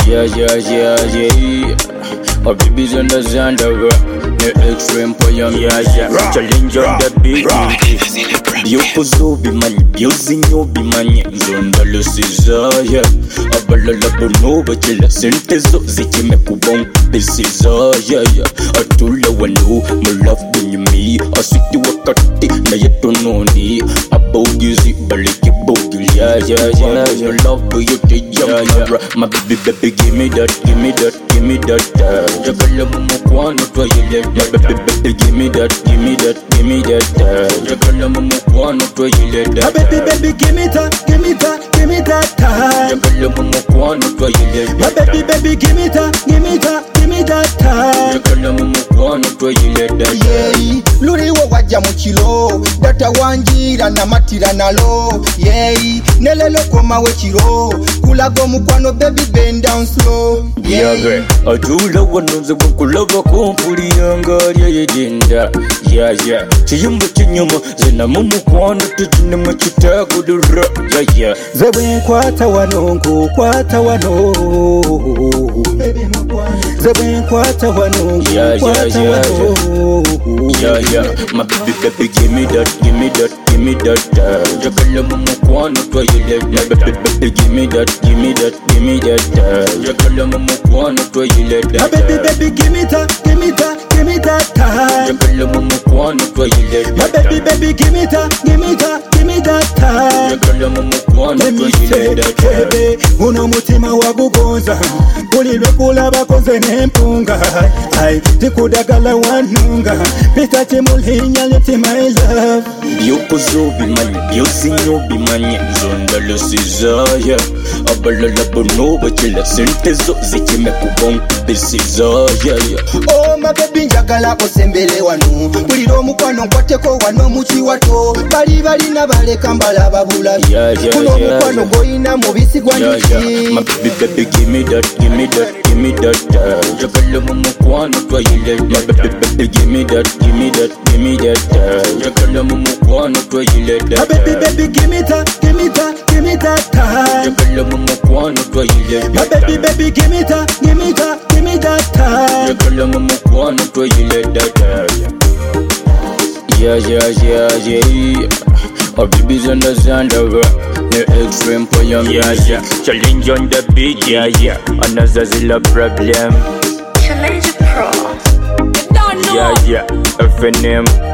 yeah. My baby's on the Xander, the extreme poem, yeah. Challenge on the beat. Byokozo bimanye, byozinyo bimanye, nzonda lusiza, yeah. Abalala bono bachela sentezo zikime kubong bisiza, yeah. Atula wano, my love binyumi, aswiti wakati na yetononi, abogizi baliki bogi, yeah. Your love you take, yeah. My baby, give me that. Jagala mumukwano twayile, give me that. Jagala mumukwano twayile, baby, give me that time. Jagala mumukwano twayile, baby, give me that time. Jagala mumukwano twayile, yeah. Luri wo wajja mu kiro, data wanjira na matira nalo, yeah. Nelelo koma we kiro, kulago mukwano baby bend down slow, yeah. Ajula wanonze bukulava kompuli yanga yedinda, yeah. Chiyumba chinyuma zina mumukwano tujine machitagudura, yeah. Zebwe kwata wano, Zebwe kwata wano, yeah. My baby, give me that. Jagala mumukwano twayile, baby, give me that. Jagala mumukwano twayile, baby, give me that time. Jagala mumukwano twayile, baby, give me that time. Jagala mumukwano twayile, uno mutima wagugonza, kulilwe kulaba konze nempunga, ay tikudagala wanunga, pita chimulinya leti my love. Byokozo bimanye, byozinyo bimanye, nzonda lusiza, yeah. Abalala bono bachela sentezo zikime kubong bisiza, yeah. Oh my baby njagala osembele wano, buliro mukwano nkwateko wano mukiwato, bali nabaleka mbala babula, kuno mukwano goyina mubisi gwaniki, my baby, give me that. Jagala mumukwano twayile, baby, give me that. Jagala mumukwano twayile, baby, give me that time. Jagala mumukwano twayile, baby, give me that time. Jagala mumukwano twayile, yeah. Our baby's on the Xander, the extreme poem, yeah. Challenge on the beat, yeah. Another zilla problem, Challenge Pro. yeah. FNM.